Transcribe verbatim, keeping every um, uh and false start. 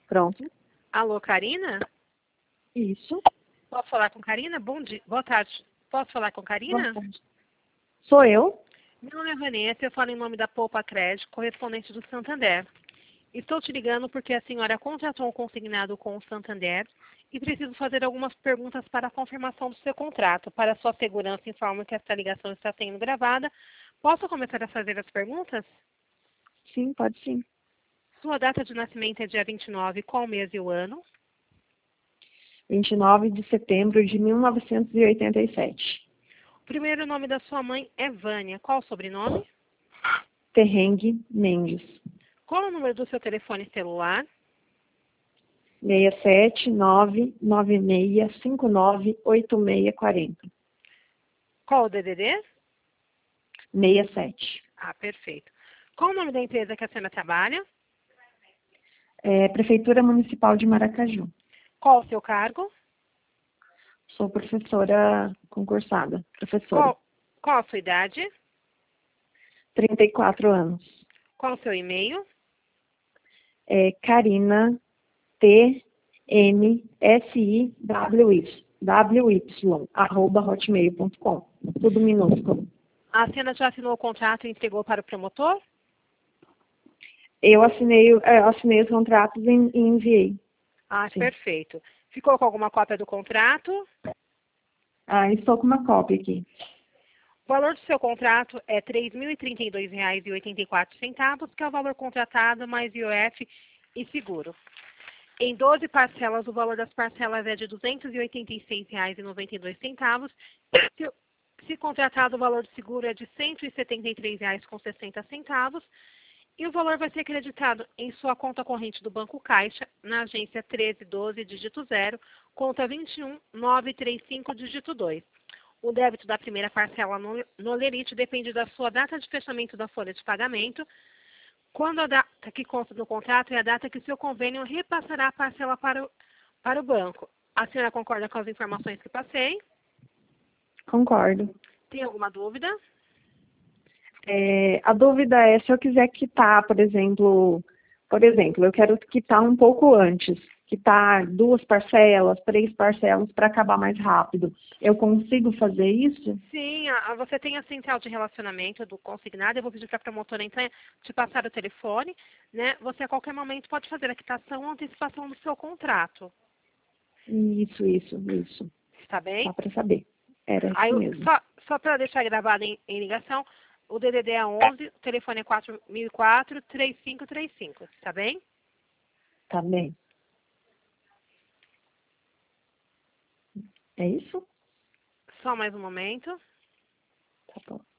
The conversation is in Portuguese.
Pronto. Alô, Karina? Isso. Posso falar com Karina? Bom dia. Boa tarde. Posso falar com Karina? Boa tarde. Sou eu? Meu nome é Vanessa, eu falo em nome da Poupa Crédito, correspondente do Santander. Estou te ligando porque a senhora contratou um consignado com o Santander e preciso fazer algumas perguntas para a confirmação do seu contrato. Para sua segurança, informo que esta ligação está sendo gravada. Posso começar a fazer as perguntas? Sim, pode sim. Sua data de nascimento é dia vinte e nove, qual mês e o ano? vinte e nove de setembro de mil novecentos e oitenta e sete. O primeiro nome da sua mãe é Vânia. Qual o sobrenome? Terrengue Mendes. Qual o número do seu telefone celular? seis sete nove nove seis cinco nove oito seis quatro zero. Qual o D D D? seis sete. Ah, perfeito. Qual o nome da empresa que a senhora trabalha? É, Prefeitura Municipal de Maracaju. Qual o seu cargo? Sou professora concursada. Professora. Qual, qual a sua idade? trinta e quatro anos. Qual o seu e-mail? É Karina T N S I W Y, W Y, arroba hotmail ponto com. Tudo minúsculo. A senhora já assinou o contrato e entregou para o promotor? Eu assinei, é, eu assinei os contratos e, e enviei. Ah, Sim. perfeito. Ficou com alguma cópia do contrato? Ah, estou com uma cópia aqui. O valor do seu contrato é três mil e trinta e dois reais e oitenta e quatro centavos, que é o valor contratado mais I O F e seguro. Em doze parcelas, o valor das parcelas é de duzentos e oitenta e seis reais e noventa e dois centavos. Se, se contratado, o valor do seguro é de cento e setenta e três reais com sessenta centavos. E o valor vai ser creditado em sua conta corrente do Banco Caixa, na agência treze doze, dígito zero, conta vinte e um nove três cinco, dígito dois. O débito da primeira parcela no, no lerite depende da sua data de fechamento da folha de pagamento, quando a data que consta no contrato é a data que o seu convênio repassará a parcela para o, para o banco. A senhora concorda com as informações que passei? Concordo. Tem alguma dúvida? É, a dúvida é se eu quiser quitar, por exemplo, por exemplo, eu quero quitar um pouco antes, quitar duas parcelas, três parcelas para acabar mais rápido. Eu consigo fazer isso? Sim, a, a- você tem a central de relacionamento do consignado. Eu vou pedir para a promotora então te passar o telefone, né? Você a qualquer momento pode fazer a quitação ou antecipação do seu contrato. Isso, isso, isso. Está bem? Só para saber. Era Aí, isso eu- mesmo. só só para deixar gravado em, em ligação, o D D D é onze, o telefone é quatro mil e quatro, três cinco três cinco. Está bem? Tá bem. É isso? Só mais um momento. Tá bom.